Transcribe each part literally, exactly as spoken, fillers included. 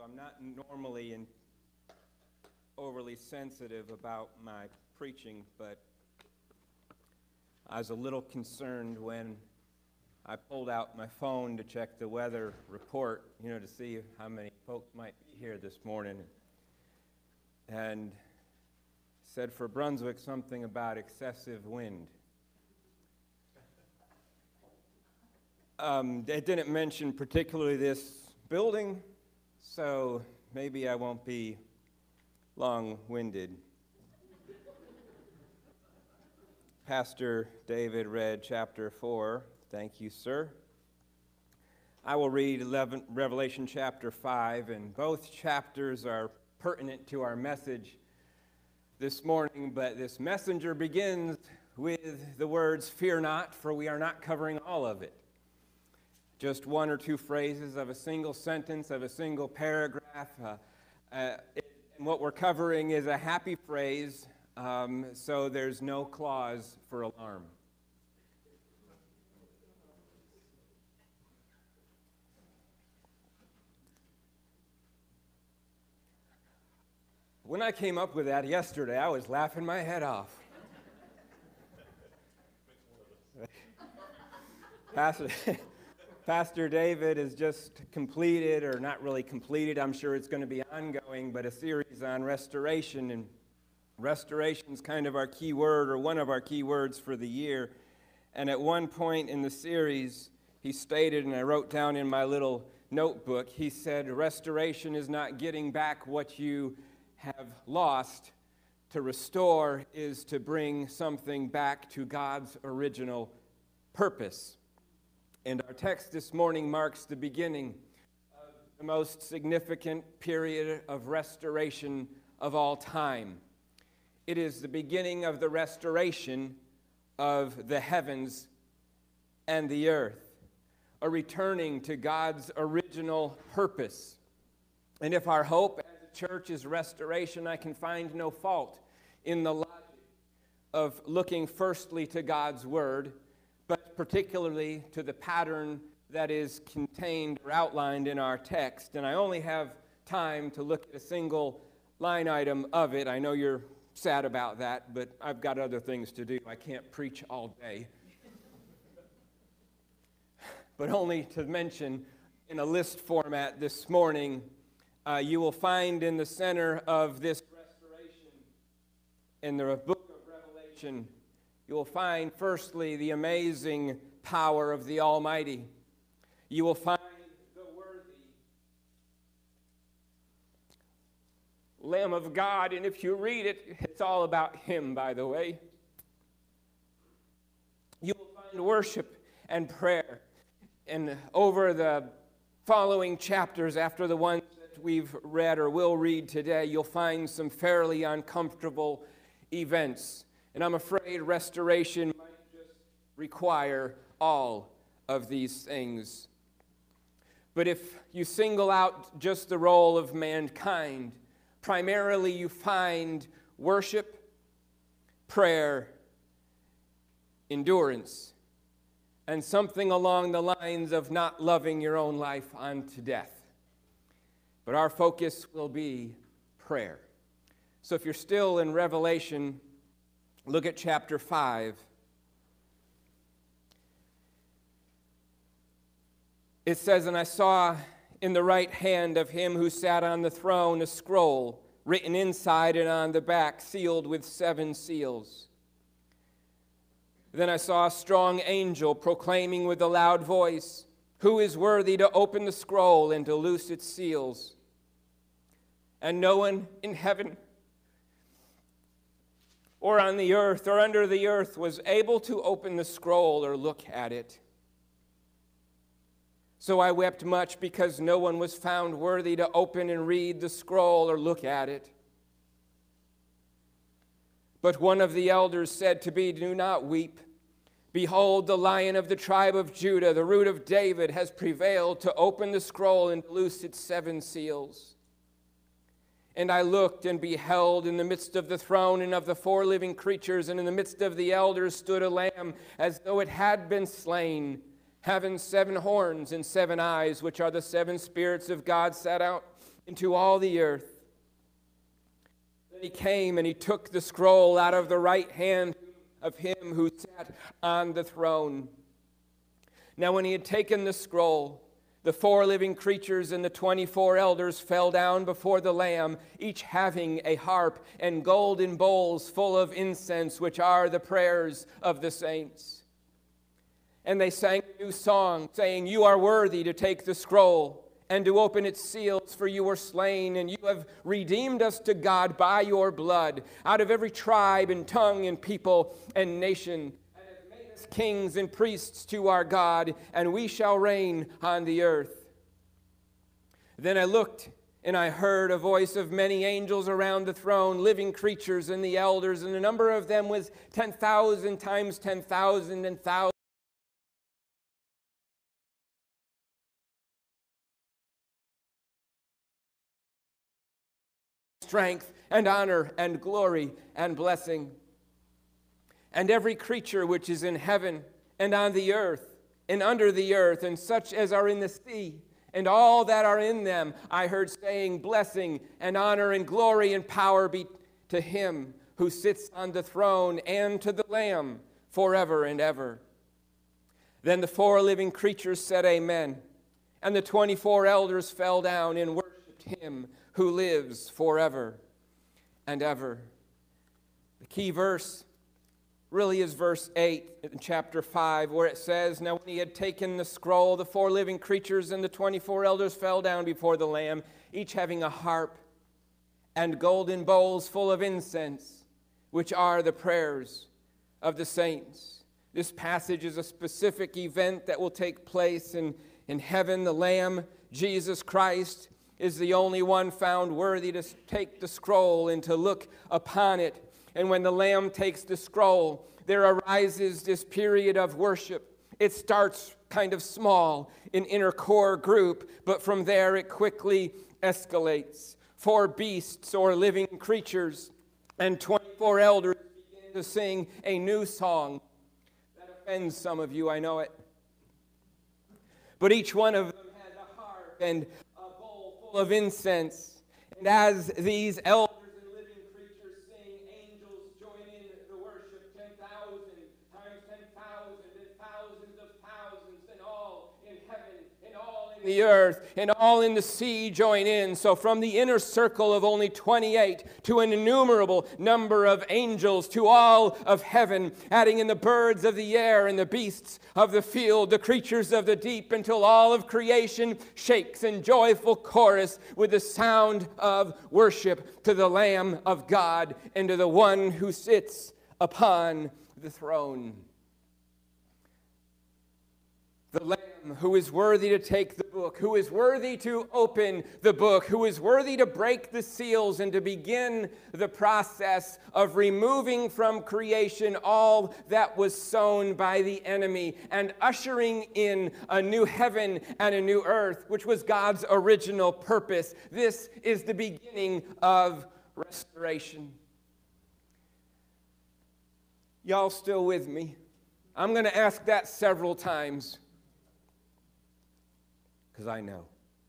so I'm not normally in overly sensitive about my preaching, but I was a little concerned when I pulled out my phone to check the weather report, you know, to see how many folks might be here this morning. And said for Brunswick something about excessive wind. Um, it didn't mention particularly this building, so maybe I won't be long-winded. Pastor David read chapter four. Thank you, sir. I will read eleven, Revelation chapter five, and both chapters are pertinent to our message this morning, but this messenger begins with the words, "Fear not, for we are not covering all of it." Just one or two phrases of a single sentence, of a single paragraph. Uh, uh, it, and what we're covering is a happy phrase, um, so there's no cause for alarm. When I came up with that yesterday, I was laughing my head off. Pastor, Pastor David has just completed, or not really completed, I'm sure it's going to be ongoing, but a series on restoration. And restoration is kind of our key word, or one of our key words for the year. And at one point in the series, he stated, and I wrote down in my little notebook, he said, restoration is not getting back what you have lost. To restore is to bring something back to God's original purpose. And our text this morning marks the beginning of the most significant period of restoration of all time. It is the beginning of the restoration of the heavens and the earth, a returning to God's original purpose. And if our hope as a church is restoration, I can find no fault in the logic of looking firstly to God's word, but particularly to the pattern that is contained or outlined in our text. And I only have time to look at a single line item of it. I know you're sad about that, but I've got other things to do. I can't preach all day. But only to mention in a list format this morning, uh, you will find in the center of this restoration in the book of Revelation, you will find, firstly, the amazing power of the Almighty. You will find the worthy Lamb of God, and if you read it, it's all about Him, by the way. You will find worship and prayer. And over the following chapters, after the ones that we've read or will read today, you'll find some fairly uncomfortable events. And I'm afraid restoration might just require all of these things. But if you single out just the role of mankind, primarily you find worship, prayer, endurance, and something along the lines of not loving your own life unto death. But our focus will be prayer. So if you're still in Revelation, look at chapter five. It says, "And I saw in the right hand of him who sat on the throne a scroll written inside and on the back, sealed with seven seals. Then I saw a strong angel proclaiming with a loud voice, 'Who is worthy to open the scroll and to loose its seals?' And no one in heaven or on the earth, or under the earth, was able to open the scroll or look at it. So I wept much because no one was found worthy to open and read the scroll or look at it. But one of the elders said to me, 'Do not weep. Behold, the Lion of the tribe of Judah, the Root of David, has prevailed to open the scroll and loose its seven seals.' And I looked and beheld in the midst of the throne and of the four living creatures and in the midst of the elders stood a lamb as though it had been slain, having seven horns and seven eyes, which are the seven spirits of God sent out into all the earth. Then he came and he took the scroll out of the right hand of him who sat on the throne. Now when he had taken the scroll, the four living creatures and the twenty-four elders fell down before the Lamb, each having a harp and golden bowls full of incense, which are the prayers of the saints. And they sang a new song, saying, "You are worthy to take the scroll and to open its seals, for you were slain, and you have redeemed us to God by your blood, out of every tribe and tongue and people and nation, kings and priests to our God, and we shall reign on the earth." Then I looked, and I heard a voice of many angels around the throne, living creatures and the elders, and the number of them was ten thousand times ten thousand and thousands. Strength and honor and glory and blessing. And every creature which is in heaven and on the earth and under the earth, and such as are in the sea, and all that are in them, I heard saying, "Blessing and honor and glory and power be to him who sits on the throne and to the Lamb forever and ever." Then the four living creatures said, "Amen." And the twenty-four elders fell down and worshipped him who lives forever and ever. The key verse really is verse eight in chapter five, where it says, "Now when he had taken the scroll, the four living creatures and the twenty-four elders fell down before the Lamb, each having a harp and golden bowls full of incense, which are the prayers of the saints." This passage is a specific event that will take place in, in heaven. The Lamb, Jesus Christ, is the only one found worthy to take the scroll and to look upon it. And when the Lamb takes the scroll, there arises this period of worship. It starts kind of small, an inner core group, but from there it quickly escalates. Four beasts or living creatures and twenty-four elders begin to sing a new song. That offends some of you, I know it. But each one of them has a harp and a bowl full of incense. And as these elders the earth and all in the sea join in. So from the inner circle of only twenty-eight to an innumerable number of angels, to all of heaven, adding in the birds of the air and the beasts of the field, the creatures of the deep, until all of creation shakes in joyful chorus with the sound of worship to the Lamb of God and to the one who sits upon the throne. The Lamb who is worthy to take the book, who is worthy to open the book, who is worthy to break the seals and to begin the process of removing from creation all that was sown by the enemy and ushering in a new heaven and a new earth, which was God's original purpose. This is the beginning of restoration. Y'all still with me? I'm going to ask that several times, because I know.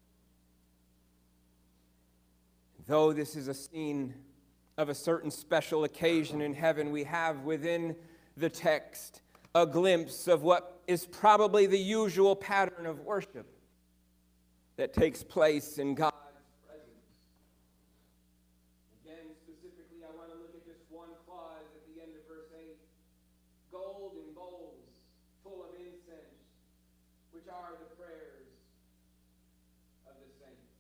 Though this is a scene of a certain special occasion in heaven, we have within the text a glimpse of what is probably the usual pattern of worship that takes place in God's presence. Again, specifically, I want to look at just one clause at the end of verse eight. Golden bowls full of incense, which are the prayers of the saints.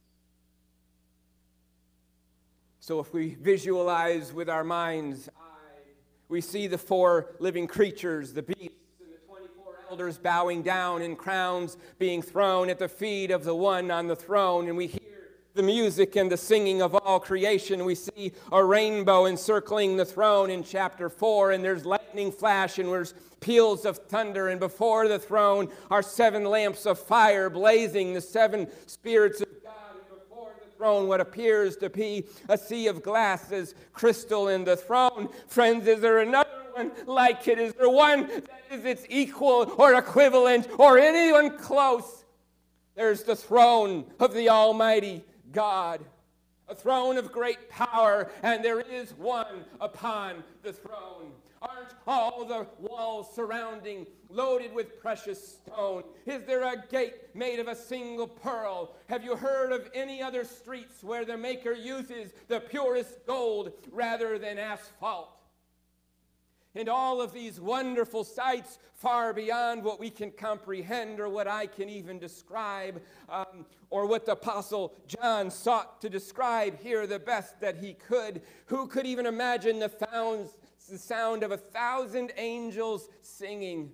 So if we visualize with our mind's eye, we see the four living creatures, the beasts and the twenty-four elders bowing down and crowns being thrown at the feet of the one on the throne, and we hear the music and the singing of all creation. We see a rainbow encircling the throne in chapter four, and there's lightning flash, and there's peals of thunder, and before the throne are seven lamps of fire blazing, the seven spirits of God, and before the throne what appears to be a sea of glass as crystal in the throne. Friends, is there another one like it? Is there one that is its equal or equivalent or anyone close? There's the throne of the Almighty God. A throne of great power, and there is one upon the throne. Aren't all the walls surrounding loaded with precious stone? Is there a gate made of a single pearl? Have you heard of any other streets where the maker uses the purest gold rather than asphalt? And all of these wonderful sights, far beyond what we can comprehend or what I can even describe, um, or what the Apostle John sought to describe here the best that he could. Who could even imagine the, sounds, the sound of a thousand angels singing?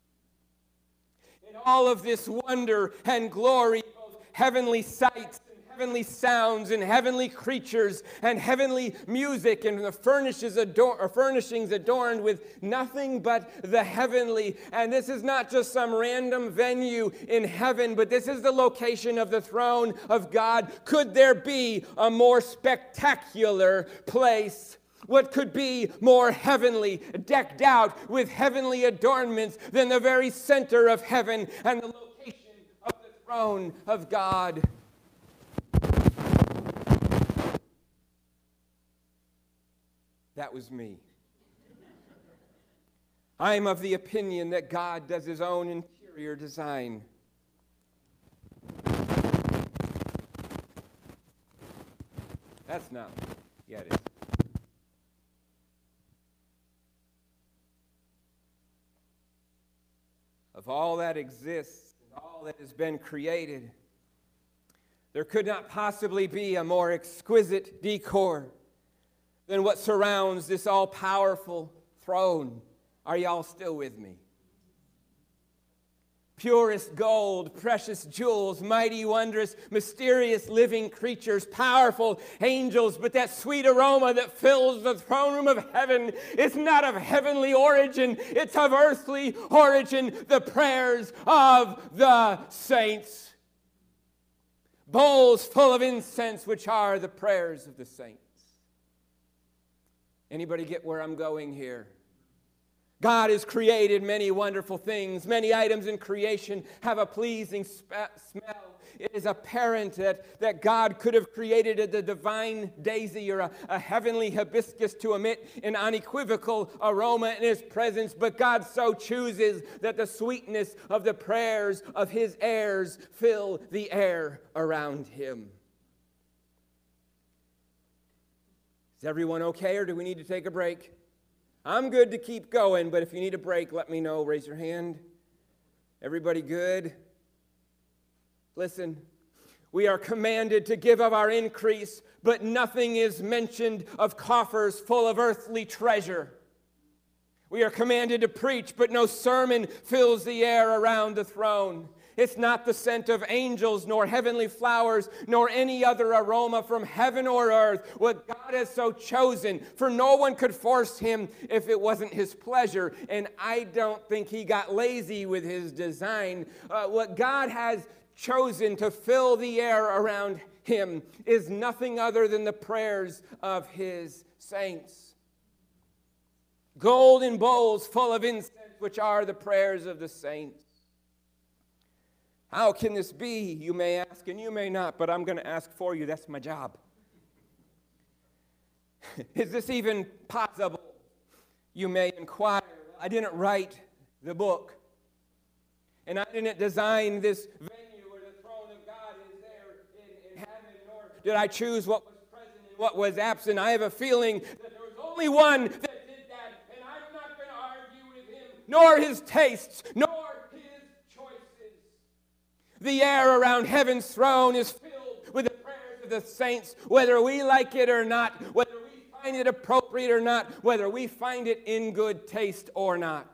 In all of this wonder and glory, both heavenly sights, heavenly sounds and heavenly creatures and heavenly music and the furnishes ador- or furnishings adorned with nothing but the heavenly. And this is not just some random venue in heaven, but this is the location of the throne of God. Could there be a more spectacular place? What could be more heavenly, decked out with heavenly adornments than the very center of heaven and the location of the throne of God? That was me. I'm of the opinion that God does his own interior design. That's not. Yeah, it is. Of all that exists, all that has been created, there could not possibly be a more exquisite decor than what surrounds this all-powerful throne. Are y'all still with me? Purest gold, precious jewels, mighty, wondrous, mysterious living creatures, powerful angels, but that sweet aroma that fills the throne room of heaven is not of heavenly origin, it's of earthly origin, the prayers of the saints. Bowls full of incense, which are the prayers of the saints. Anybody get where I'm going here? God has created many wonderful things. Many items in creation have a pleasing sp- smell. It is apparent that, that God could have created the divine daisy or a, a heavenly hibiscus to emit an unequivocal aroma in his presence, but God so chooses that the sweetness of the prayers of his heirs fill the air around him. Is everyone okay, or do we need to take a break? I'm good to keep going, but if you need a break, let me know. Raise your hand. Everybody good? Listen, we are commanded to give of our increase, but nothing is mentioned of coffers full of earthly treasure. We are commanded to preach, but no sermon fills the air around the throne. It's not the scent of angels, nor heavenly flowers, nor any other aroma from heaven or earth. What God has so chosen, for no one could force him if it wasn't his pleasure. And I don't think he got lazy with his design. Uh, what God has chosen to fill the air around him is nothing other than the prayers of his saints. Golden bowls full of incense, which are the prayers of the saints. How can this be, you may ask, and you may not, but I'm going to ask for you. That's my job. Is this even possible? You may inquire. I didn't write the book, and I didn't design this venue where the throne of God is there in, in heaven, nor did I choose what was present and what was absent. I have a feeling that there was only one that did that, and I'm not going to argue with him, nor his tastes, nor the air around heaven's throne is filled with the prayers of the saints, whether we like it or not, whether we find it appropriate or not, whether we find it in good taste or not.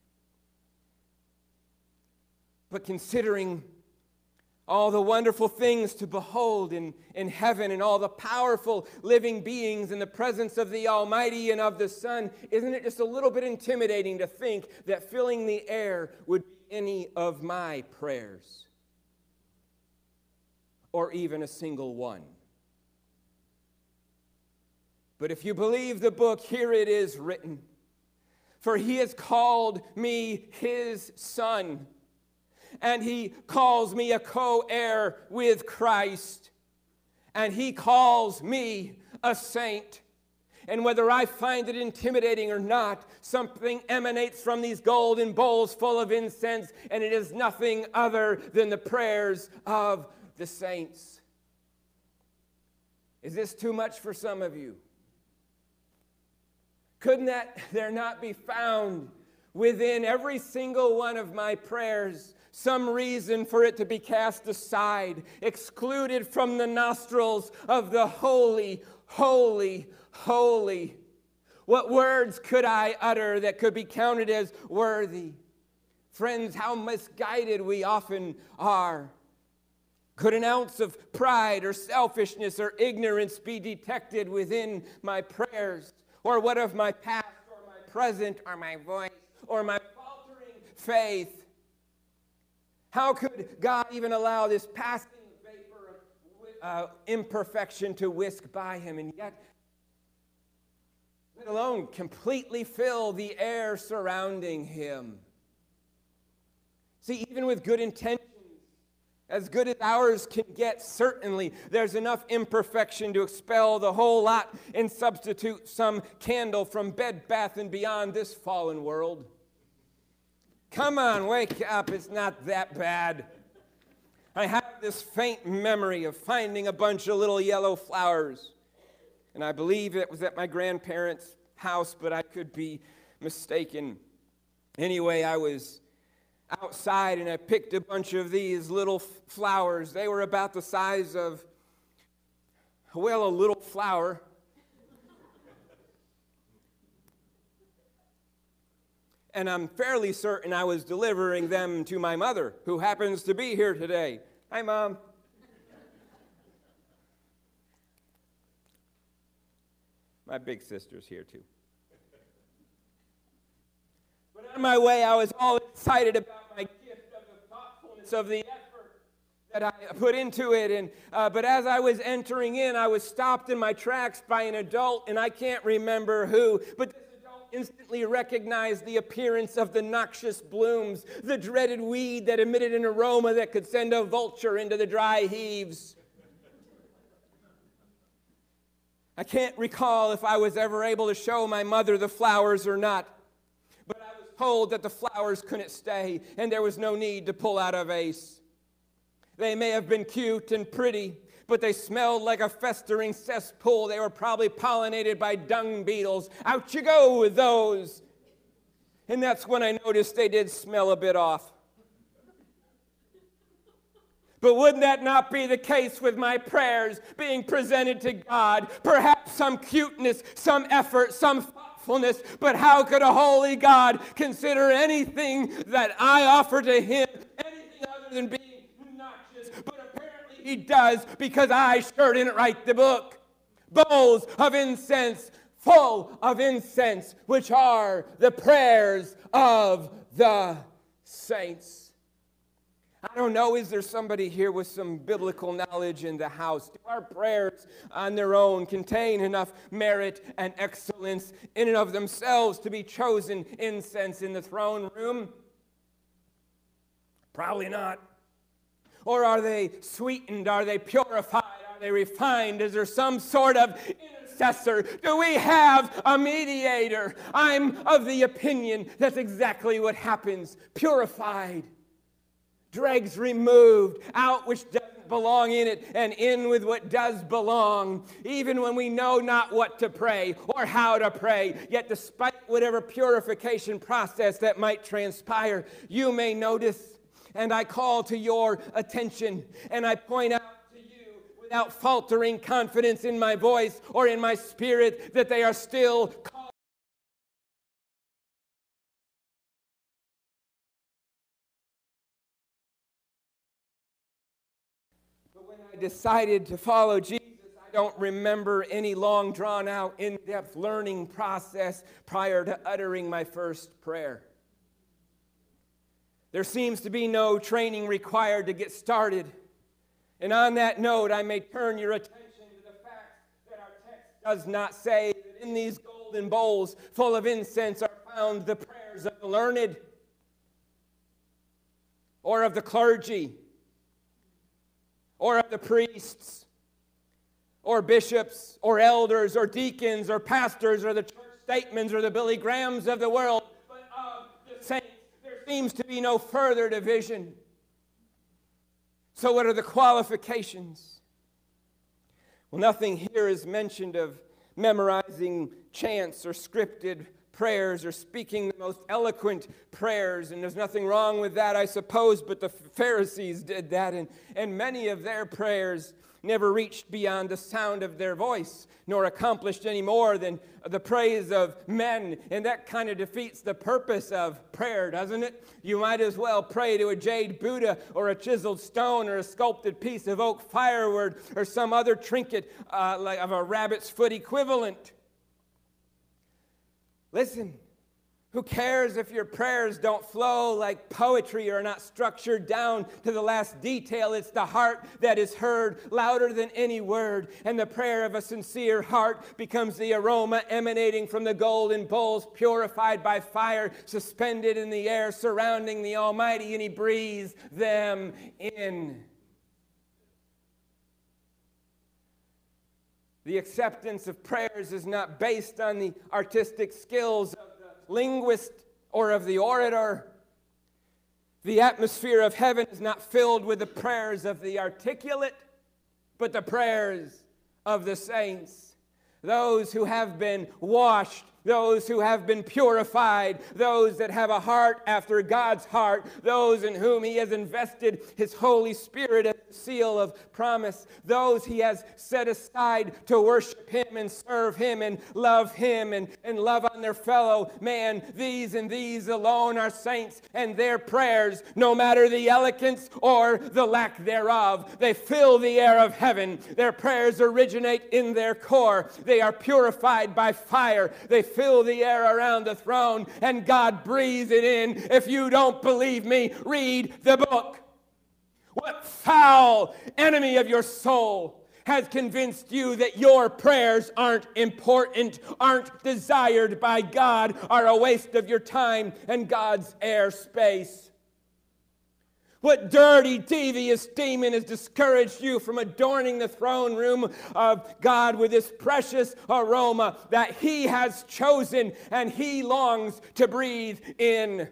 But considering all the wonderful things to behold in, in heaven and all the powerful living beings in the presence of the Almighty and of the Son, isn't it just a little bit intimidating to think that filling the air would be any of my prayers? Or even a single one. But if you believe the book, here it is written. For he has called me his son, and he calls me a co-heir with Christ. and he calls me a saint. And whether I find it intimidating or not, something emanates from these golden bowls full of incense, and it is nothing other than the prayers of the saints. Is this too much for some of you? Couldn't that there not be found within every single one of my prayers some reason for it to be cast aside, excluded from the nostrils of the holy, holy, holy? What words could I utter that could be counted as worthy? Friends, how misguided we often are. Could an ounce of pride or selfishness or ignorance be detected within my prayers? Or what of my past or my present or my voice or my faltering faith? How could God even allow this passing vapor of uh, imperfection to whisk by him, and yet, let alone completely fill the air surrounding him? See, even with good intentions, as good as ours can get, certainly there's enough imperfection to expel the whole lot and substitute some candle from Bed Bath and Beyond this fallen world. Come on, wake up, it's not that bad. I have this faint memory of finding a bunch of little yellow flowers, and I believe it was at my grandparents' house, but I could be mistaken. Anyway, I was outside and I picked a bunch of these little f- flowers. They were about the size of, well, a little flower. And I'm fairly certain I was delivering them to my mother, who happens to be here today. Hi, Mom. My big sister's here, too. But on my way, I was all excited about my gift of the thoughtfulness of the effort that I put into it. And uh, but as I was entering in, I was stopped in my tracks by an adult, and I can't remember who, but this adult instantly recognized the appearance of the noxious blooms, the dreaded weed that emitted an aroma that could send a vulture into the dry heaves. I can't recall if I was ever able to show my mother the flowers or not, but I was told that the flowers couldn't stay, and there was no need to pull out a vase. They may have been cute and pretty, but they smelled like a festering cesspool. They were probably pollinated by dung beetles. Out you go with those. And that's when I noticed they did smell a bit off. But wouldn't that not be the case with my prayers being presented to God? Perhaps some cuteness, some effort, some thoughtfulness, but how could a holy God consider anything that I offer to him anything other than being obnoxious? But apparently he does, because I sure didn't write the book. Bowls of incense, full of incense, which are the prayers of the saints. I don't know, is there somebody here with some biblical knowledge in the house? Do our prayers on their own contain enough merit and excellence in and of themselves to be chosen incense in the throne room? Probably not. Or are they sweetened? Are they purified? Are they refined? Is there some sort of intercessor? Do we have a mediator? I'm of the opinion that's exactly what happens. Purified. Dregs removed, out which doesn't belong in it, and in with what does belong, even when we know not what to pray or how to pray. Yet despite whatever purification process that might transpire, you may notice, and I call to your attention, and I point out to you without faltering confidence in my voice or in my spirit, that they are still called. Decided to follow Jesus, I don't remember any long drawn out in-depth learning process prior to uttering my first prayer. There seems to be no training required to get started. And on that note, I may turn your attention to the fact that our text does not say that in these golden bowls full of incense are found the prayers of the learned or of the clergy or of the priests. or bishops or elders or deacons or pastors or the church statements or the Billy Grahams of the world, but of the saints, there seems to be no further division. So what are the qualifications? Well, nothing here is mentioned of memorizing chants or scripted prayers or speaking the most eloquent prayers, and there's nothing wrong with that, I suppose, but the Pharisees did that, and, and many of their prayers never reached beyond the sound of their voice, nor accomplished any more than the praise of men, and that kind of defeats the purpose of prayer, doesn't it? You might as well pray to a jade Buddha or a chiseled stone or a sculpted piece of oak firewood or some other trinket uh, like of a rabbit's foot equivalent. Listen, who cares if your prayers don't flow like poetry or are not structured down to the last detail? It's the heart that is heard louder than any word, and the prayer of a sincere heart becomes the aroma emanating from the golden bowls purified by fire, suspended in the air surrounding the Almighty, and He breathes them in. The acceptance of prayers is not based on the artistic skills of the linguist or of the orator. The atmosphere of heaven is not filled with the prayers of the articulate, but the prayers of the saints, those who have been washed, those who have been purified, those that have a heart after God's heart, those in whom He has invested His Holy Spirit as a seal of promise, those He has set aside to worship Him and serve Him and love Him and, and love on their fellow man. These and these alone are saints, and their prayers, no matter the eloquence or the lack thereof, they fill the air of heaven. Their prayers originate in their core. They are purified by fire. They fill the air around the throne, and God breathes it in. If you don't believe me, read the book. What foul enemy of your soul has convinced you that your prayers aren't important, aren't desired by God, are a waste of your time and God's airspace? What dirty, devious demon has discouraged you from adorning the throne room of God with this precious aroma that He has chosen and He longs to breathe in?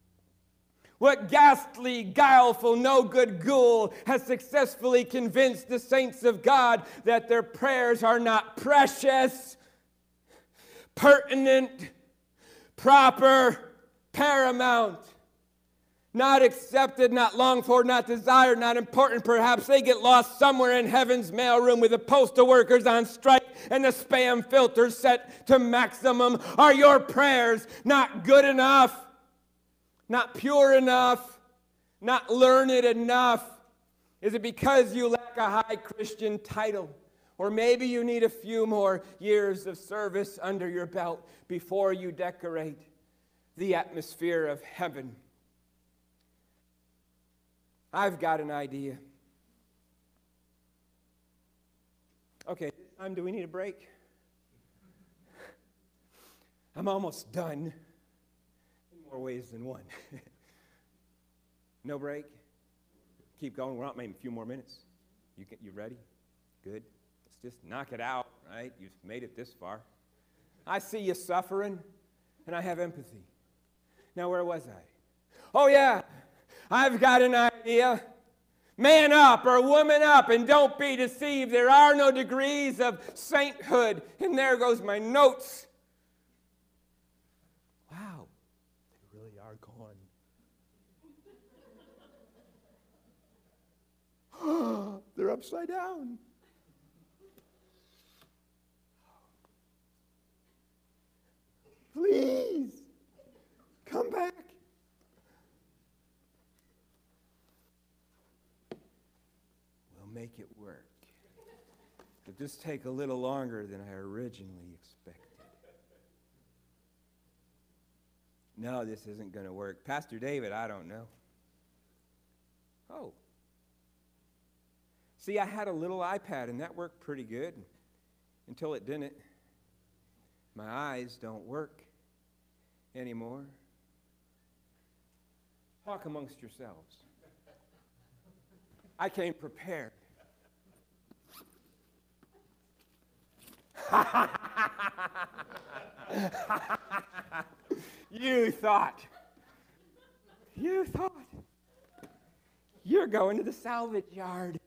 What ghastly, guileful, no-good ghoul has successfully convinced the saints of God that their prayers are not precious, pertinent, proper, paramount? Not accepted, not longed for, not desired, not important. Perhaps they get lost somewhere in heaven's mailroom with the postal workers on strike and the spam filters set to maximum. Are your prayers not good enough? Not pure enough? Not learned enough? Is it because you lack a high Christian title? Or maybe you need a few more years of service under your belt before you decorate the atmosphere of heaven? I've got an idea. Okay, time do we need a break? I'm almost done. In more ways than one. No break? Keep going. We're not maybe a few more minutes. You get, you ready? Good. Let's just knock it out, right? You've made it this far. I see you suffering, and I have empathy. Now, where was I? Oh, yeah. I've got an idea. Man up or woman up and don't be deceived. There are no degrees of sainthood. And there goes my notes. Wow, they really are gone. They're upside down. Please, come back. Make it work. It'll just take a little longer than I originally expected. No, this isn't going to work. Pastor David, I don't know. Oh. See, I had a little iPad, and that worked pretty good until it didn't. My eyes don't work anymore. Talk amongst yourselves. I came prepared. You thought. You thought. You're going to the salvage yard.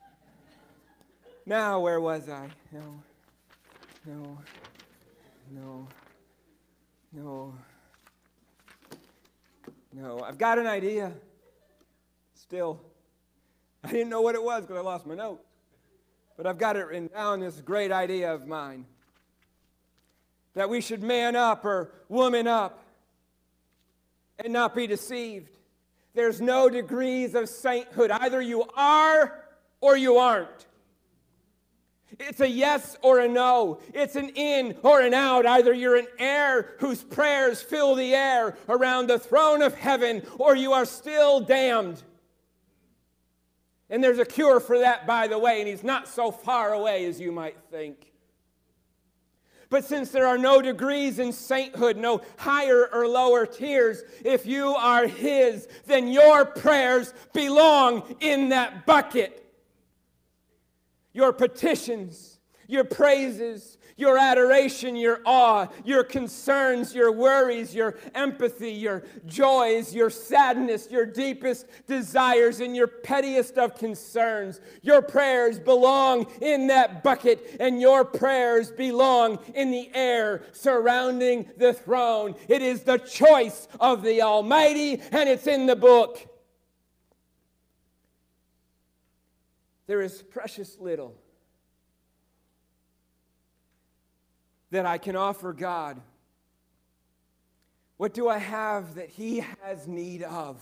Now, where was I? No. No. No. No. No. I've got an idea. Still. I didn't know what it was because I lost my note. But I've got it written down, this great idea of mine. That we should man up or woman up and not be deceived. There's no degrees of sainthood. Either you are or you aren't. It's a yes or a no. It's an in or an out. Either you're an heir whose prayers fill the air around the throne of heaven, or you are still damned. And there's a cure for that, by the way, and he's not so far away as you might think. But since there are no degrees in sainthood, no higher or lower tiers, if you are his, then your prayers belong in that bucket. Your petitions, your praises, your adoration, your awe, your concerns, your worries, your empathy, your joys, your sadness, your deepest desires, and your pettiest of concerns. Your prayers belong in that bucket, and your prayers belong in the air surrounding the throne. It is the choice of the Almighty, and it's in the book. There is precious little that I can offer God. What do I have that he has need of?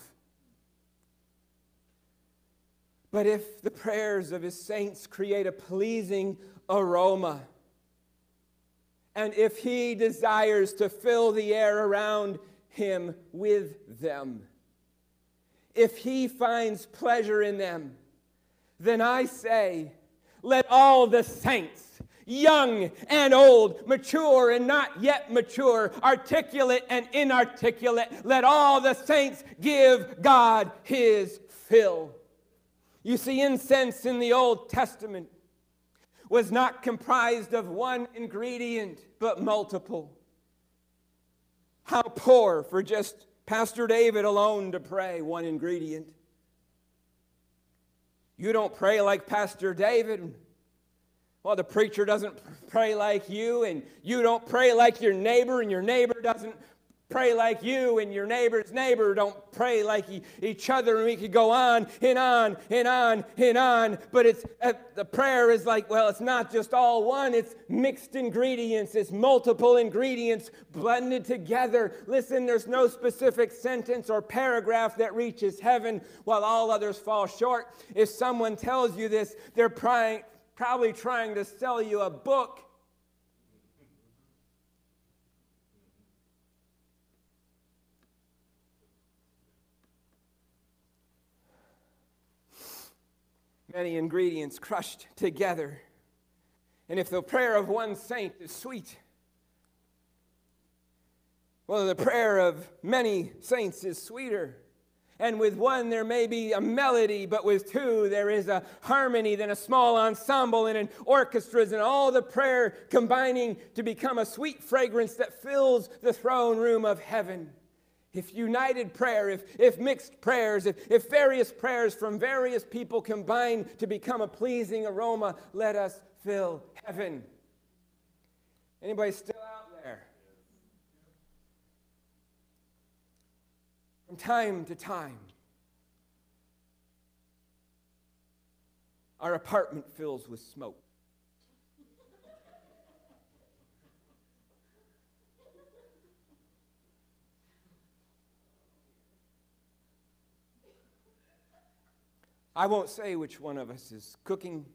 But if the prayers of his saints create a pleasing aroma, and if he desires to fill the air around him with them, if he finds pleasure in them, then I say, let all the saints, young and old, mature and not yet mature, articulate and inarticulate, let all the saints give God his fill. You see, incense in the Old Testament was not comprised of one ingredient, but multiple. How poor for just Pastor David alone to pray one ingredient. You don't pray like Pastor David. Well, the preacher doesn't pray like you, and you don't pray like your neighbor, and your neighbor doesn't pray like you, and your neighbor's neighbor don't pray like each other, and we could go on and on and on and on. But it's uh, the prayer is like, well, it's not just all one, it's mixed ingredients, it's multiple ingredients blended together. Listen, there's no specific sentence or paragraph that reaches heaven while all others fall short. If someone tells you this, they're prying, probably trying to sell you a book. Many ingredients crushed together. And if the prayer of one saint is sweet, well, the prayer of many saints is sweeter. And with one there may be a melody, but with two there is a harmony, then a small ensemble and an orchestras, and all the prayer combining to become a sweet fragrance that fills the throne room of heaven. If united prayer, if, if mixed prayers, if, if various prayers from various people combine to become a pleasing aroma, let us fill heaven. Anybody still out there? From time to time, our apartment fills with smoke. I won't say which one of us is cooking.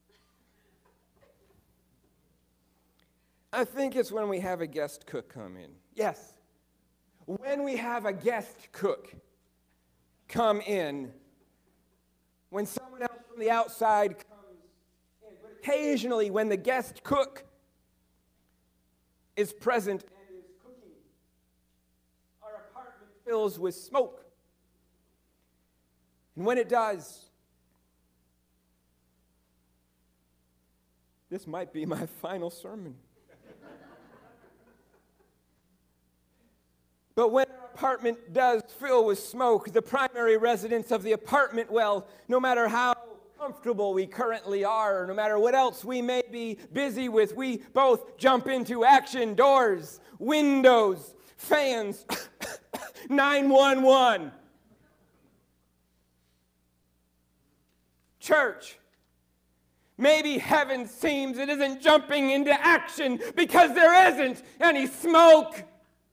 I think it's when we have a guest cook come in. Yes. When we have a guest cook come in, when someone else from the outside comes in, but occasionally when the guest cook is present and is cooking, our apartment fills with smoke. And when it does, This might be my final sermon. But when our apartment does fill with smoke, the primary residents of the apartment, well, no matter how comfortable we currently are, or no matter what else we may be busy with, we both jump into action. Doors, windows, fans, nine one one. Church, maybe heaven seems it isn't jumping into action because there isn't any smoke.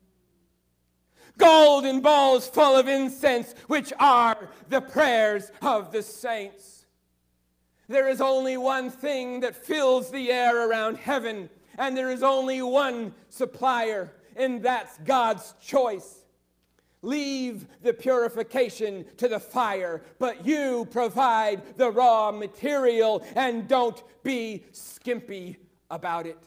Golden bowls full of incense, which are the prayers of the saints. There is only one thing that fills the air around heaven, and there is only one supplier, and that's God's choice. Leave the purification to the fire, but you provide the raw material, and don't be skimpy about it.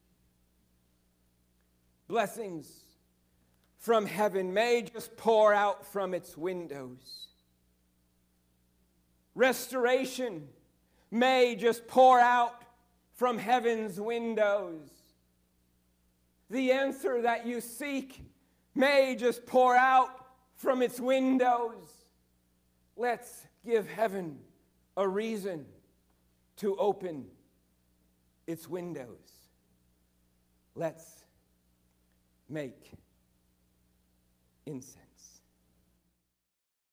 Blessings from heaven may just pour out from its windows. Restoration may just pour out from heaven's windows. The answer that you seek may just pour out from its windows. Let's give heaven a reason to open its windows. Let's make incense.